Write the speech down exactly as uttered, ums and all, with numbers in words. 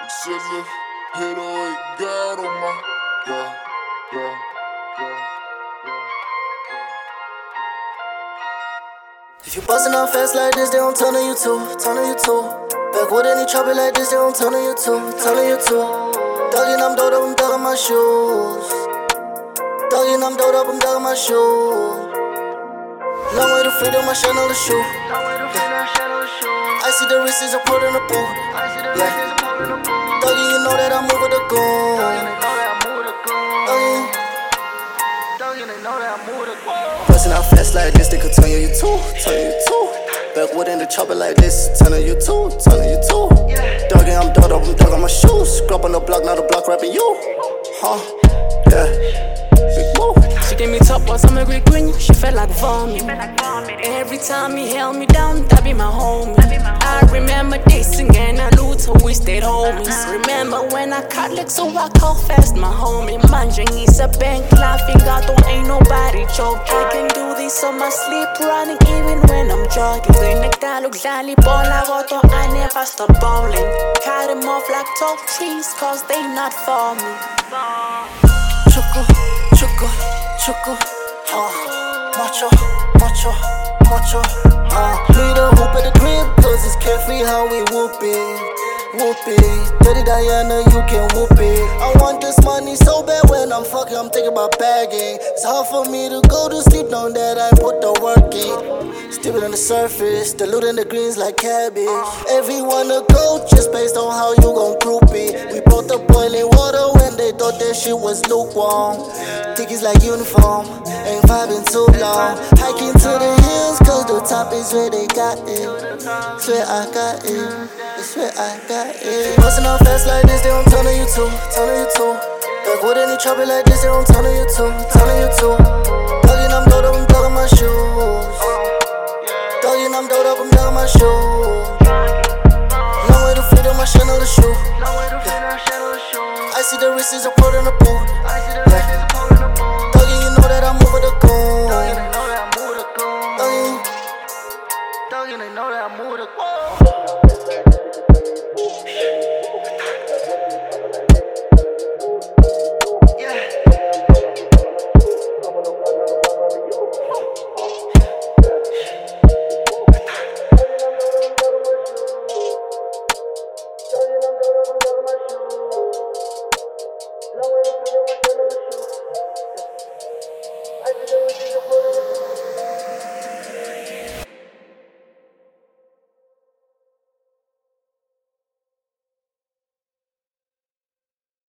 Excellent, hit oh eight, God on my, yeah, yeah, yeah. If you bustin' out fast like this, they don't turn on you too, turn on you too. Back with any trouble like this, they don't turn on you too, turn on you too. Thuggin', I'm dope up, I'm dug on my shoes. Thuggin', I'm dope up, I'm dug on my shoes. Long way to freedom, I shine on the shoe. I see the wrist is a put in the boot. Yeah. Thuggin', you know that I move with the goon. Thuggin', bustin' out fast like this, they could turn you too, turn you too. Backwood in the chopper like this, turn you too, turn you too. Thuggin', I'm dug up, I'm dug on my shoes. Scrub on the block, now the block rapping you. Huh? Yeah. Big move. She gave me top while I'm a great green, she felt like vomit. Every time he held me down, that be my homie. I remember dancing and I lose how we stayed homies. Remember when I caught like so I call fast my homie. Manjing is a bank laughing, God don't ain't nobody joke. I can do this on my sleep, running even when I'm jogging. They neck that look lally ball, I got on, I never stop bowling. Cut them off like tall trees, cause they not for me. Choco, choco, choco, uh, macho, macho, macho, uh. Need a hoop at the crib, cause it's carefree how we whoop it, whoop it. Dirty Diana, you can whoop it. I want this money so bad when I'm fucking, I'm thinking about bagging. It's hard for me to go to sleep knowing that I put the work in. Stupid on the surface, diluting the greens like cabbage. Everyone a go just based on how you gon' group it. We brought the boiling water when they thought that shit was lukewarm. Dickies like uniform, ain't vibing too long. Hiking to the hills, cause the top is where they got it. Swear I got it, swear I got it. Bustin' out fast like this, they don't turn on you too, turn on you too. Back with any trouble like this, they don't turn on you too, turn on you too. Thuggin', I'm dope up, I'm dug on my shoes. Thuggin', I'm dope up, I'm dug on my shoes. Long way to freedom, I shine on the shoe. I see the wrist is a put in the boot. Yeah. Thuggin', you know that I move with the goon. Thuggin', they know that I move with the goon.